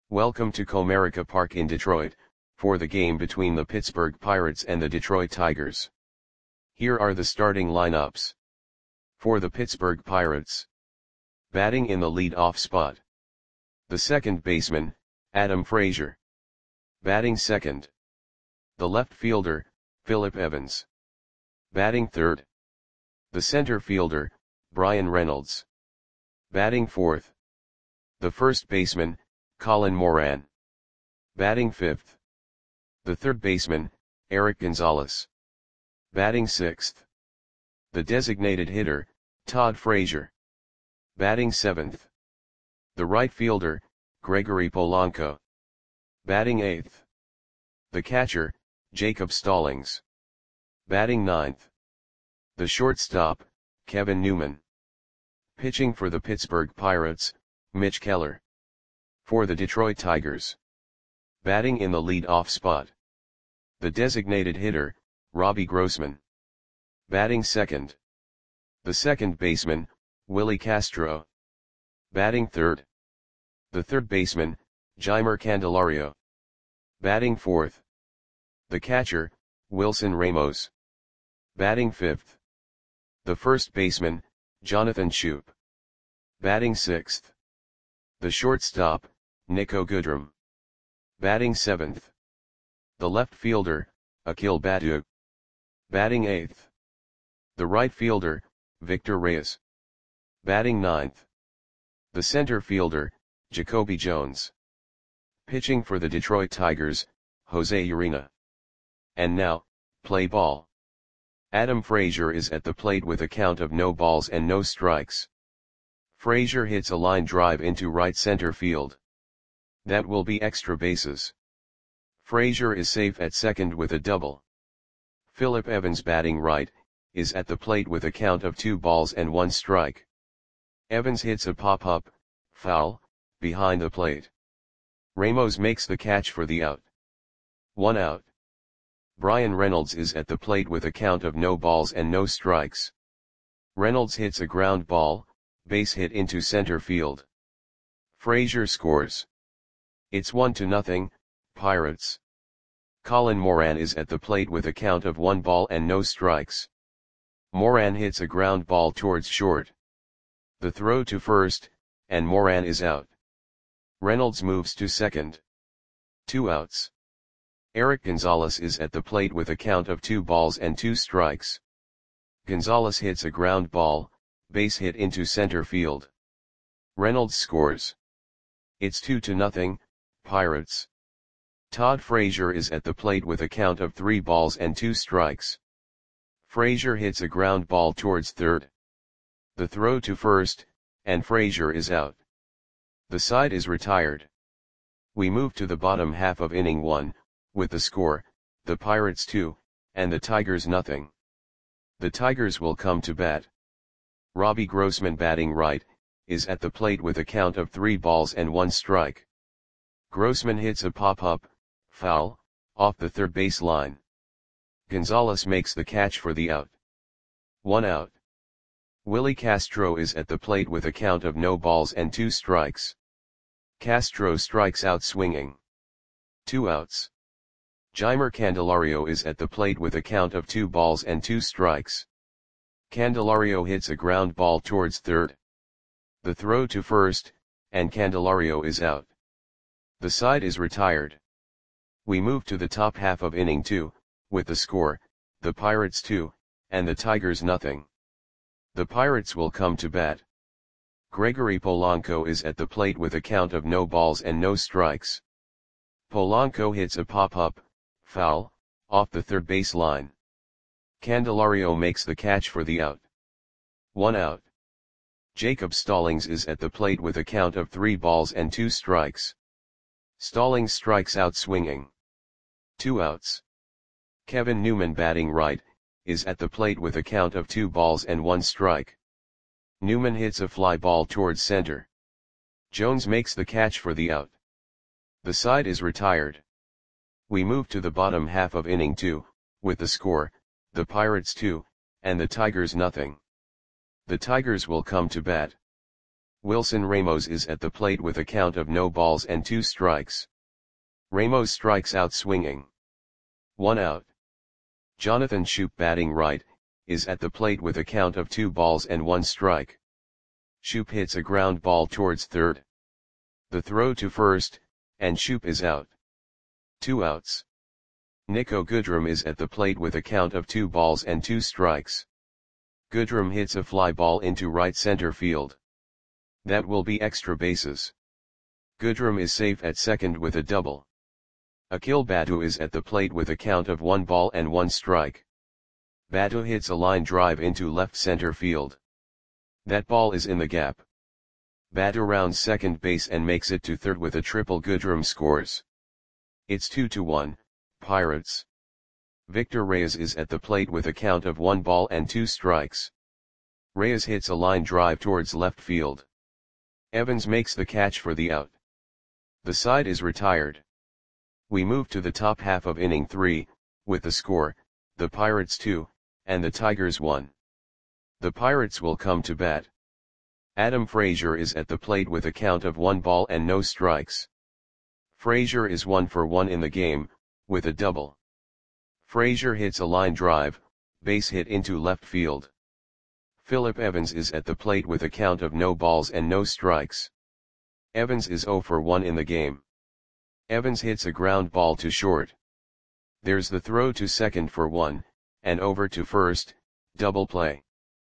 Welcome to Comerica Park in Detroit, for the game between the Pittsburgh Pirates and the Detroit Tigers. Here are the starting lineups. For the Pittsburgh Pirates. Batting in the lead-off spot. The second baseman, Adam Frazier. Batting second. The left fielder, Phillip Evans. Batting third. The center fielder, Bryan Reynolds. Batting fourth. The first baseman, Colin Moran. Batting fifth. The third baseman, Erik Gonzalez. Batting sixth. The designated hitter, Todd Frazier. Batting seventh. The right fielder, Gregory Polanco. Batting eighth. The catcher, Jacob Stallings. Batting ninth. The shortstop, Kevin Newman. Pitching for the Pittsburgh Pirates, Mitch Keller. For the Detroit Tigers. Batting in the lead-off spot. The designated hitter, Robbie Grossman. Batting second. The second baseman, Willie Castro. Batting third. The third baseman, Jeimer Candelario. Batting fourth. The catcher, Wilson Ramos. Batting fifth. The first baseman, Jonathan Schoop. Batting sixth. The shortstop, Niko Goodrum. Batting seventh. The left fielder, Akil Baddoo. Batting eighth. The right fielder, Victor Reyes. Batting ninth. The center fielder, Jacoby Jones. Pitching for the Detroit Tigers, Jose Urena. And now, play ball. Adam Frazier is at the plate with a count of no balls and no strikes. Frazier hits a line drive into right center field. That will be extra bases. Frazier is safe at second with a double. Phillip Evans, batting right, is at the plate with a count of 2 balls and 1 strike. Evans hits a pop-up, foul, behind the plate. Ramos makes the catch for the out. 1 out. Bryan Reynolds is at the plate with a count of no balls and no strikes. Reynolds hits a ground ball, base hit into center field. Frazier scores. It's 1-0, Pirates. Colin Moran is at the plate with a count of 1 ball and no strikes. Moran hits a ground ball towards short. The throw to first, and Moran is out. Reynolds moves to second. 2 outs. Erik Gonzalez is at the plate with a count of 2 balls and 2 strikes. Gonzalez hits a ground ball, base hit into center field. Reynolds scores. It's 2-0, Pirates. Todd Frazier is at the plate with a count of 3 balls and 2 strikes. Frazier hits a ground ball towards third. The throw to first, and Frazier is out. The side is retired. We move to the bottom half of inning 1, with the score, the Pirates 2, and the Tigers 0. The Tigers will come to bat. Robbie Grossman, batting right, is at the plate with a count of 3 balls and 1 strike. Grossman hits a pop-up, foul, off the third base line. Gonzalez makes the catch for the out. 1 out. Willie Castro is at the plate with a count of no balls and 2 strikes. Castro strikes out swinging. 2 outs. Jeimer Candelario is at the plate with a count of 2 balls and 2 strikes. Candelario hits a ground ball towards third. The throw to first, and Candelario is out. The side is retired. We move to the top half of inning 2, with the score, the Pirates 2, and the Tigers 0. The Pirates will come to bat. Gregory Polanco is at the plate with a count of no balls and no strikes. Polanco hits a pop-up, foul, off the third base line. Candelario makes the catch for the out. 1 out. Jacob Stallings is at the plate with a count of 3 balls and 2 strikes. Stallings strikes out swinging. 2 outs. Kevin Newman, batting right, is at the plate with a count of 2 balls and 1 strike. Newman hits a fly ball towards center. Jones makes the catch for the out. The side is retired. We move to the bottom half of inning 2, with the score, the Pirates 2, and the Tigers 0. The Tigers will come to bat. Wilson Ramos is at the plate with a count of no balls and 2 strikes. Ramos strikes out swinging. 1 out. Jonathan Schoop batting right, is at the plate with a count of 2 balls and 1 strike. Schoop hits a ground ball towards third. The throw to first, and Schoop is out. 2 outs. Nico Goodrum is at the plate with a count of 2 balls and 2 strikes. Goodrum hits a fly ball into right center field. That will be extra bases. Goodrum is safe at second with a double. Akil Batu is at the plate with a count of 1 ball and 1 strike. Batu hits a line drive into left center field. That ball is in the gap. Batu rounds second base and makes it to third with a triple. Goodrum scores. It's 2-1, Pirates. Victor Reyes is at the plate with a count of 1 ball and 2 strikes. Reyes hits a line drive towards left field. Evans makes the catch for the out. The side is retired. We move to the top half of inning 3, with the score, the Pirates 2, and the Tigers 1. The Pirates will come to bat. Adam Frazier is at the plate with a count of 1 ball and no strikes. Frazier is 1 for 1 in the game, with a double. Frazier hits a line drive, base hit into left field. Phillip Evans is at the plate with a count of no balls and no strikes. Evans is 0 for 1 in the game. Evans hits a ground ball to short. There's the throw to second for 1, and over to first, double play.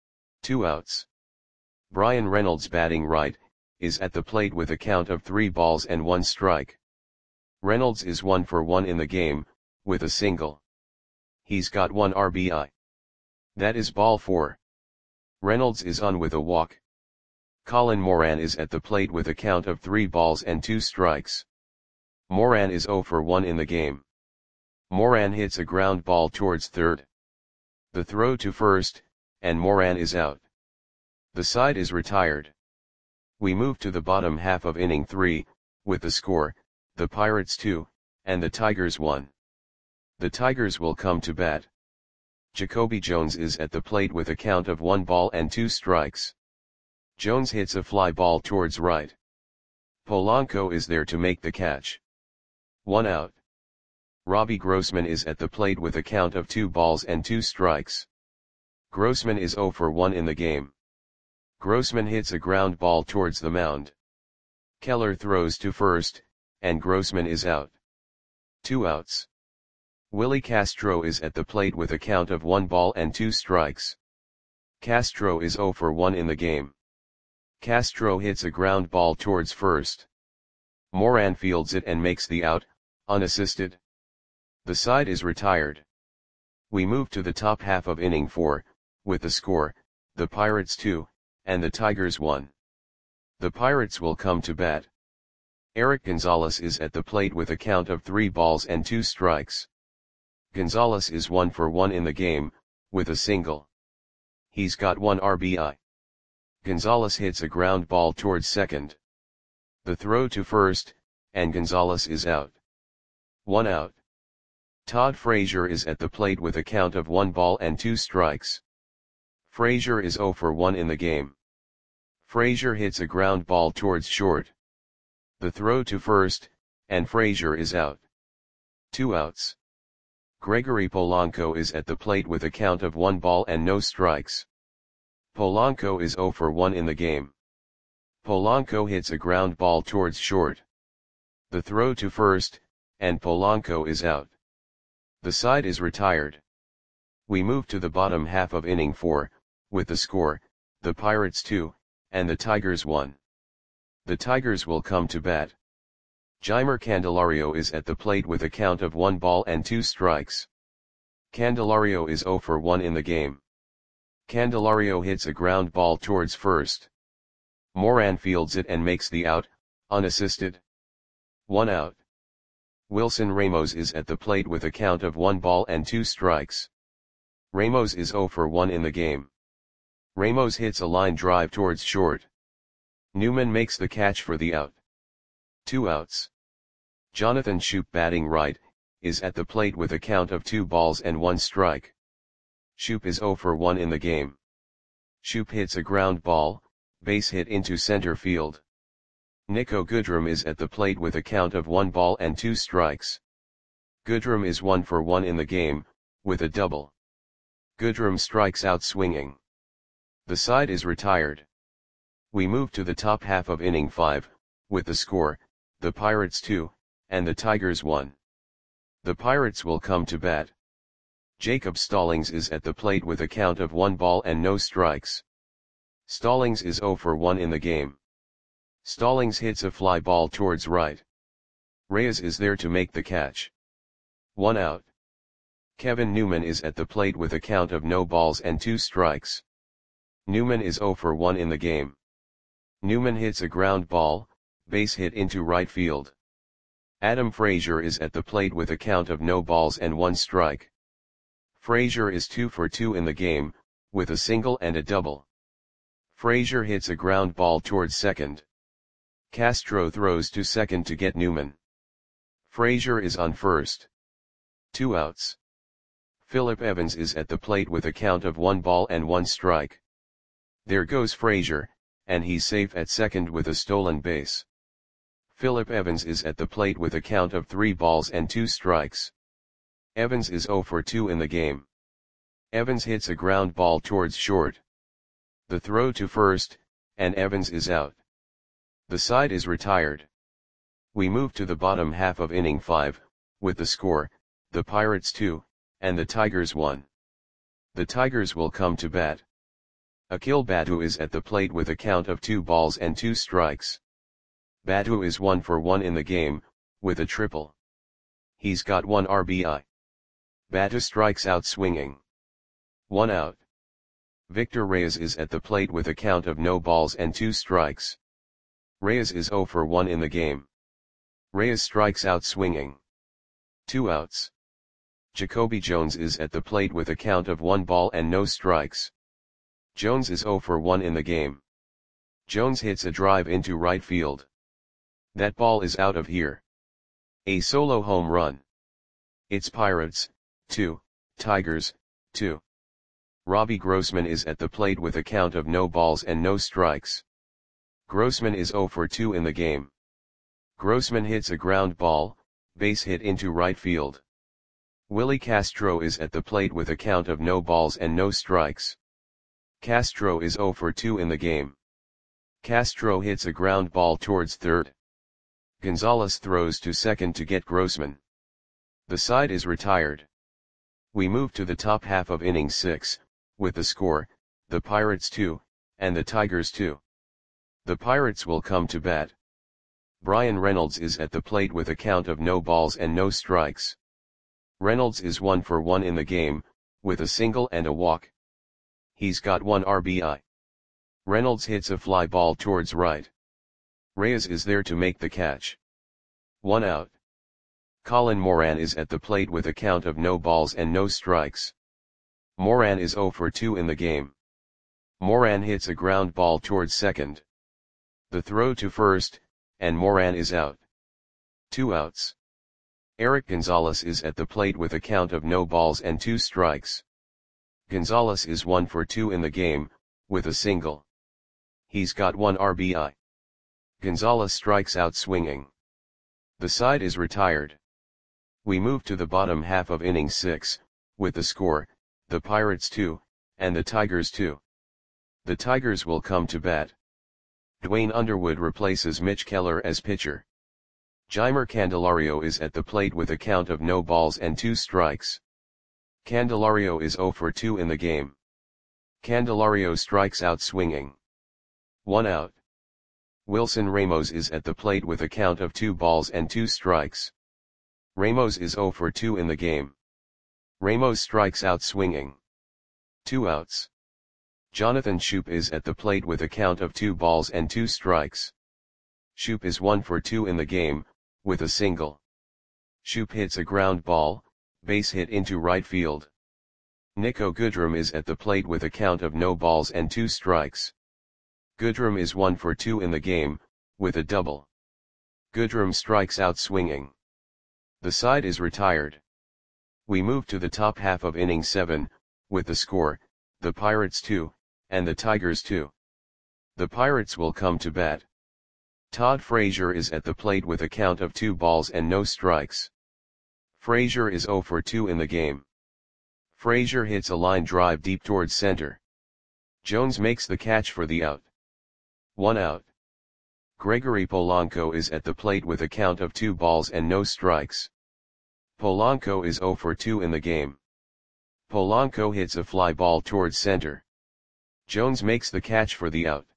2 outs. Brian Reynolds batting right, is at the plate with a count of 3 balls and 1 strike. Reynolds is 1 for 1 in the game, with a single. He's got 1 RBI. That is ball 4. Reynolds is on with a walk. Colin Moran is at the plate with a count of 3 balls and 2 strikes. Moran is 0 for 1 in the game. Moran hits a ground ball towards third. The throw to first, and Moran is out. The side is retired. We move to the bottom half of inning 3, with the score, the Pirates 2, and the Tigers 1. The Tigers will come to bat. Jacoby Jones is at the plate with a count of 1 ball and 2 strikes. Jones hits a fly ball towards right. Polanco is there to make the catch. 1 out. Robbie Grossman is at the plate with a count of 2 balls and 2 strikes. Grossman is 0 for 1 in the game. Grossman hits a ground ball towards the mound. Keller throws to first, and Grossman is out. 2 outs. Willie Castro is at the plate with a count of 1 ball and 2 strikes. Castro is 0 for 1 in the game. Castro hits a ground ball towards first. Moran fields it and makes the out, unassisted. The side is retired. We move to the top half of inning 4, with the score, the Pirates 2, and the Tigers 1. The Pirates will come to bat. Eric Gonzalez is at the plate with a count of 3 balls and 2 strikes. Gonzalez is 1 for 1 in the game, with a single. He's got 1 RBI. Gonzalez hits a ground ball towards second. The throw to first, and Gonzalez is out. 1 out. Todd Frazier is at the plate with a count of 1 ball and 2 strikes. Frazier is 0 for 1 in the game. Frazier hits a ground ball towards short. The throw to first, and Frazier is out. 2 outs. Gregory Polanco is at the plate with a count of 1 ball and no strikes. Polanco is 0 for 1 in the game. Polanco hits a ground ball towards short. The throw to first, and Polanco is out. The side is retired. We move to the bottom half of inning 4, with the score, the Pirates 2, and the Tigers 1. The Tigers will come to bat. Jeimer Candelario is at the plate with a count of 1 ball and 2 strikes. Candelario is 0 for 1 in the game. Candelario hits a ground ball towards first. Moran fields it and makes the out, unassisted. 1 out. Wilson Ramos is at the plate with a count of 1 ball and 2 strikes. Ramos is 0 for 1 in the game. Ramos hits a line drive towards short. Newman makes the catch for the out. 2 outs. Jonathan Schoop batting right, is at the plate with a count of 2 balls and 1 strike. Schoop is 0 for 1 in the game. Schoop hits a ground ball, base hit into center field. Niko Goodrum is at the plate with a count of 1 ball and 2 strikes. Goodrum is 1 for 1 in the game, with a double. Goodrum strikes out swinging. The side is retired. We move to the top half of inning 5, with the score, the Pirates 2, and the Tigers 1. The Pirates will come to bat. Jacob Stallings is at the plate with a count of 1 ball and no strikes. Stallings is 0 for 1 in the game. Stallings hits a fly ball towards right. Reyes is there to make the catch. 1 out. Kevin Newman is at the plate with a count of no balls and 2 strikes. Newman is 0 for 1 in the game. Newman hits a ground ball, base hit into right field. Adam Frazier is at the plate with a count of no balls and 1 strike. Frazier is 2 for 2 in the game, with a single and a double. Frazier hits a ground ball towards second. Castro throws to second to get Newman. Frazier is on first. 2 outs. Philip Evans is at the plate with a count of 1 ball and 1 strike. There goes Frazier, and he's safe at second with a stolen base. Philip Evans is at the plate with a count of 3 balls and 2 strikes. Evans is 0 for 2 in the game. Evans hits a ground ball towards short. The throw to first, and Evans is out. The side is retired. We move to the bottom half of inning 5, with the score, the Pirates 2, and the Tigers 1. The Tigers will come to bat. Akil Baddoo is at the plate with a count of 2 balls and 2 strikes. Baddoo is 1 for 1 in the game, with a triple. He's got 1 RBI. Baddoo strikes out swinging. 1 out. Victor Reyes is at the plate with a count of no balls and 2 strikes. Reyes is 0 for 1 in the game. Reyes strikes out swinging. 2 outs. Jacoby Jones is at the plate with a count of 1 ball and no strikes. Jones is 0 for 1 in the game. Jones hits a drive into right field. That ball is out of here. A solo home run. It's Pirates, 2, Tigers, 2. Robbie Grossman is at the plate with a count of no balls and no strikes. Grossman is 0 for 2 in the game. Grossman hits a ground ball, base hit into right field. Willie Castro is at the plate with a count of no balls and no strikes. Castro is 0 for 2 in the game. Castro hits a ground ball towards third. Gonzalez throws to second to get Grossman. The side is retired. We move to the top half of inning 6, with the score, the Pirates 2, and the Tigers 2. The Pirates will come to bat. Brian Reynolds is at the plate with a count of no balls and no strikes. Reynolds is 1 for 1 in the game, with a single and a walk. He's got 1 RBI. Reynolds hits a fly ball towards right. Reyes is there to make the catch. 1 out. Colin Moran is at the plate with a count of no balls and no strikes. Moran is 0 for 2 in the game. Moran hits a ground ball towards second. The throw to first, and Moran is out. 2 outs. Eric Gonzalez is at the plate with a count of no balls and 2 strikes. Gonzalez is 1 for 2 in the game, with a single. He's got 1 RBI. Gonzalez strikes out swinging. The side is retired. We move to the bottom half of inning 6, with the score, the Pirates 2, and the Tigers 2. The Tigers will come to bat. Dwayne Underwood replaces Mitch Keller as pitcher. Jeimer Candelario is at the plate with a count of no balls and 2 strikes. Candelario is 0 for 2 in the game. Candelario strikes out swinging. 1 out. Wilson Ramos is at the plate with a count of 2 balls and 2 strikes. Ramos is 0 for 2 in the game. Ramos strikes out swinging. 2 outs. Jonathan Schoop is at the plate with a count of 2 balls and 2 strikes. Schoop is 1 for 2 in the game, with a single. Schoop hits a ground ball, base hit into right field. Niko Goodrum is at the plate with a count of no balls and 2 strikes. Goodrum is 1 for 2 in the game, with a double. Goodrum strikes out swinging. The side is retired. We move to the top half of inning 7, with the score, the Pirates 2, and the Tigers 2. The Pirates will come to bat. Todd Frazier is at the plate with a count of 2 balls and no strikes. Frazier is 0 for 2 in the game. Frazier hits a line drive deep towards center. Jones makes the catch for the out. 1 out. Gregory Polanco is at the plate with a count of 2 balls and no strikes. Polanco is 0 for 2 in the game. Polanco hits a fly ball towards center. Jones makes the catch for the out.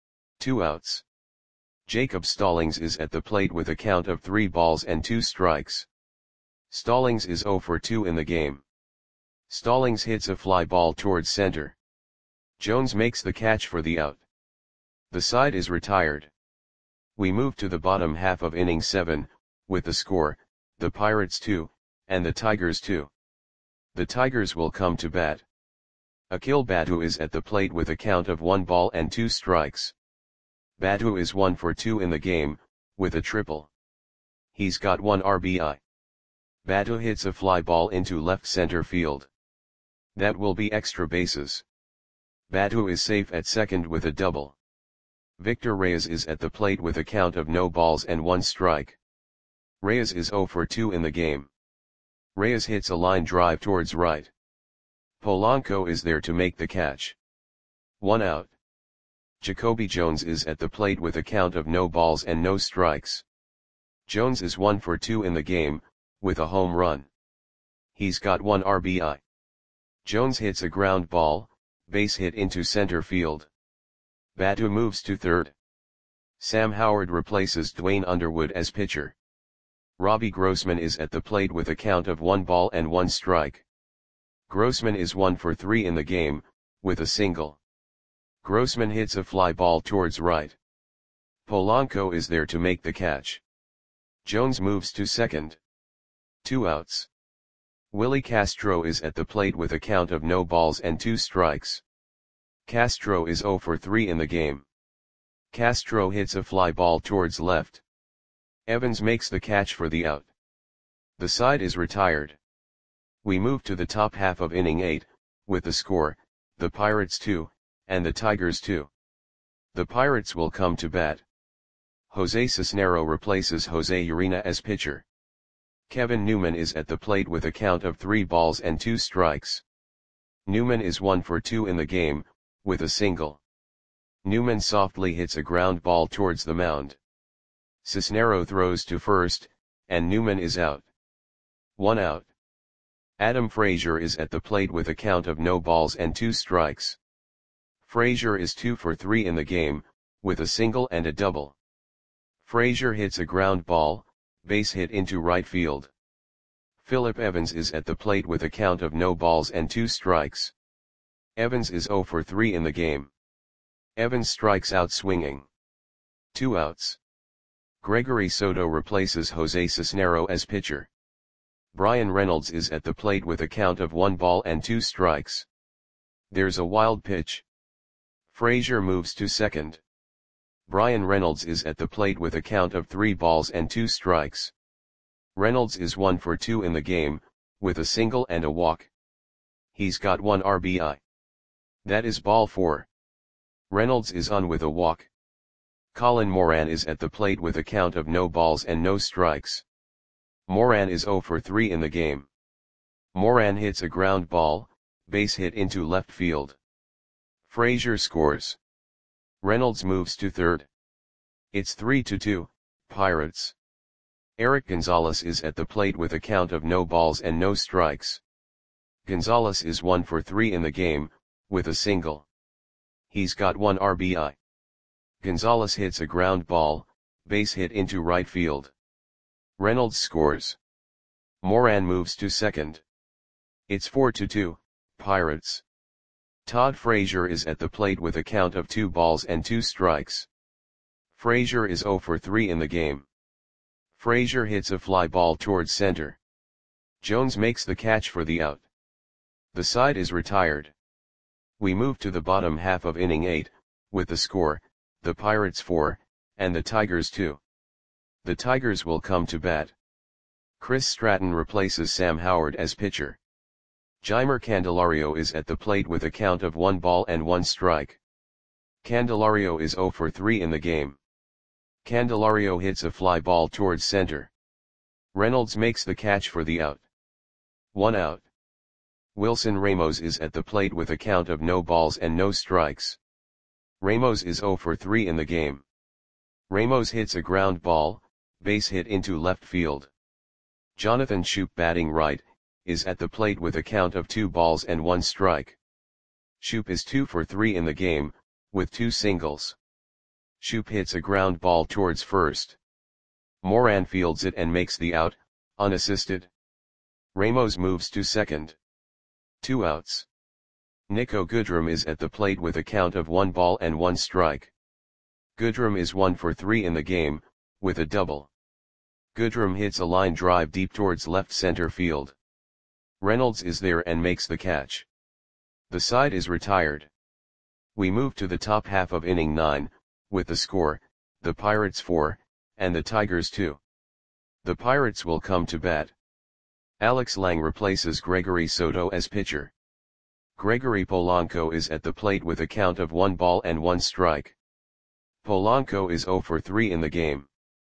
2 outs. Jacob Stallings is at the plate with a count of 3 balls and 2 strikes. Stallings is 0 for 2 in the game. Stallings hits a fly ball towards center. Jones makes the catch for the out. The side is retired. We move to the bottom half of inning 7, with the score, the Pirates 2, and the Tigers 2. The Tigers will come to bat. Akil Baddoo is at the plate with a count of 1 ball and 2 strikes. Baddoo is 1 for 2 in the game, with a triple. He's got 1 RBI. Baddoo hits a fly ball into left center field. That will be extra bases. Baddoo is safe at second with a double. Victor Reyes is at the plate with a count of no balls and 1 strike. Reyes is 0 for 2 in the game. Reyes hits a line drive towards right. Polanco is there to make the catch. 1 out. Jacoby Jones is at the plate with a count of no balls and no strikes. Jones is 1 for 2 in the game, with a home run. He's got 1 RBI. Jones hits a ground ball, base hit into center field. Baddoo moves to third. Sam Howard replaces Dwayne Underwood as pitcher. Robbie Grossman is at the plate with a count of 1 ball and 1 strike. Grossman is 1 for 3 in the game, with a single. Grossman hits a fly ball towards right. Polanco is there to make the catch. Jones moves to second. 2 outs. Willie Castro is at the plate with a count of no balls and 2 strikes. Castro is 0 for 3 in the game. Castro hits a fly ball towards left. Evans makes the catch for the out. The side is retired. We move to the top half of inning 8, with the score, the Pirates 2, and the Tigers 2. The Pirates will come to bat. Jose Cisnero replaces Jose Urena as pitcher. Kevin Newman is at the plate with a count of 3 balls and 2 strikes. Newman is 1 for 2 in the game, with a single. Newman softly hits a ground ball towards the mound. Cisnero throws to first, and Newman is out. 1 out. Adam Frazier is at the plate with a count of no balls and 2 strikes. Frazier is 2 for 3 in the game, with a single and a double. Frazier hits a ground ball, base hit into right field. Philip Evans is at the plate with a count of no balls and 2 strikes. Evans is 0 for 3 in the game. Evans strikes out swinging. 2 outs. Gregory Soto replaces Jose Cisnero as pitcher. Brian Reynolds is at the plate with a count of 1 ball and 2 strikes. There's a wild pitch. Frazier moves to second. Brian Reynolds is at the plate with a count of 3 balls and 2 strikes. Reynolds is 1 for 2 in the game, with a single and a walk. He's got 1 RBI. That is ball 4. Reynolds is on with a walk. Colin Moran is at the plate with a count of no balls and no strikes. Moran is 0 for 3 in the game. Moran hits a ground ball, base hit into left field. Frazier scores. Reynolds moves to third. It's 3-2, Pirates. Eric Gonzalez is at the plate with a count of no balls and no strikes. Gonzalez is 1 for 3 in the game, with a single. He's got 1 RBI. Gonzalez hits a ground ball, base hit into right field. Reynolds scores. Moran moves to second. It's 4-2, Pirates. Todd Frazier is at the plate with a count of 2 balls and 2 strikes. Frazier is 0 for 3 in the game. Frazier hits a fly ball towards center. Jones makes the catch for the out. The side is retired. We move to the bottom half of inning 8, with the score, the Pirates 4, and the Tigers 2. The Tigers will come to bat. Chris Stratton replaces Sam Howard as pitcher. Jeimer Candelario is at the plate with a count of 1 ball and 1 strike. Candelario is 0 for 3 in the game. Candelario hits a fly ball towards center. Reynolds makes the catch for the out. 1 out. Wilson Ramos is at the plate with a count of no balls and no strikes. Ramos is 0 for 3 in the game. Ramos hits a ground ball, base hit into left field. Jonathan Schoop, batting right, is at the plate with a count of 2 balls and 1 strike. Schoop is 2 for 3 in the game, with 2 singles. Schoop hits a ground ball towards first. Moran fields it and makes the out, unassisted. Ramos moves to second. 2 outs. Nico Goodrum is at the plate with a count of 1 ball and 1 strike. Goodrum is 1 for 3 in the game, with a double. Goodrum hits a line drive deep towards left center field. Reynolds is there and makes the catch. The side is retired. We move to the top half of inning 9, with the score, the Pirates 4, and the Tigers 2. The Pirates will come to bat. Alex Lang replaces Gregory Soto as pitcher. Gregory Polanco is at the plate with a count of 1 ball and 1 strike. Polanco is 0 for 3 in the game.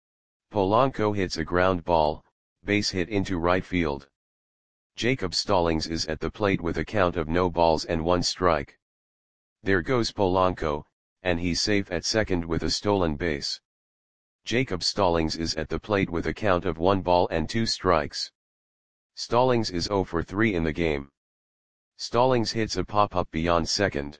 Polanco hits a ground ball, base hit into right field. Jacob Stallings is at the plate with a count of no balls and 1 strike. There goes Polanco, and he's safe at second with a stolen base. Jacob Stallings is at the plate with a count of 1 ball and 2 strikes. Stallings is 0 for 3 in the game. Stallings hits a pop-up beyond second.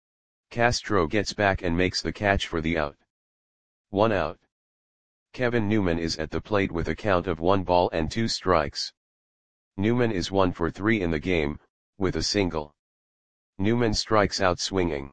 Castro gets back and makes the catch for the out. 1 out. Kevin Newman is at the plate with a count of 1 ball and 2 strikes. Newman is 1 for 3 in the game, with a single. Newman strikes out swinging.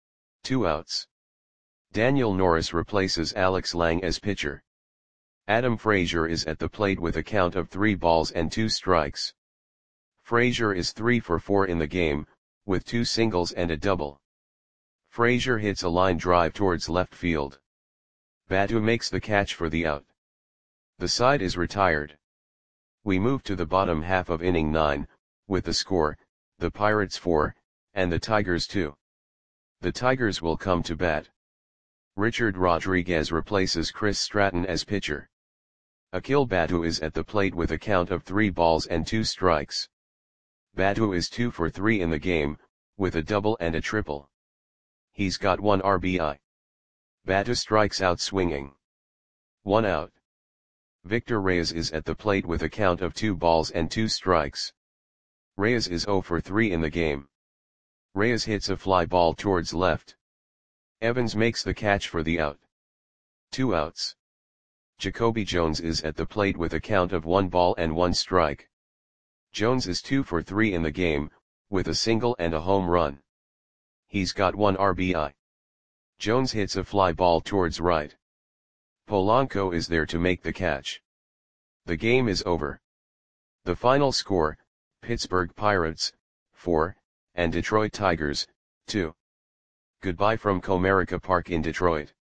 2 outs. Daniel Norris replaces Alex Lang as pitcher. Adam Frazier is at the plate with a count of 3 balls and 2 strikes. Frazier is 3 for 4 in the game, with 2 singles and a double. Frazier hits a line drive towards left field. Batu makes the catch for the out. The side is retired. We move to the bottom half of inning 9, with the score, the Pirates 4, and the Tigers 2. The Tigers will come to bat. Richard Rodriguez replaces Chris Stratton as pitcher. Akil Batu is at the plate with a count of 3 balls and 2 strikes. Batu is 2 for 3 in the game, with a double and a triple. He's got 1 RBI. Batu strikes out swinging. 1 out. Victor Reyes is at the plate with a count of 2 balls and 2 strikes. Reyes is 0 for 3 in the game. Reyes hits a fly ball towards left. Evans makes the catch for the out. 2 outs. Jacoby Jones is at the plate with a count of 1 ball and 1 strike. Jones is 2 for 3 in the game, with a single and a home run. He's got 1 RBI. Jones hits a fly ball towards right. Polanco is there to make the catch. The game is over. The final score, Pittsburgh Pirates, 4, and Detroit Tigers, 2. Goodbye from Comerica Park in Detroit.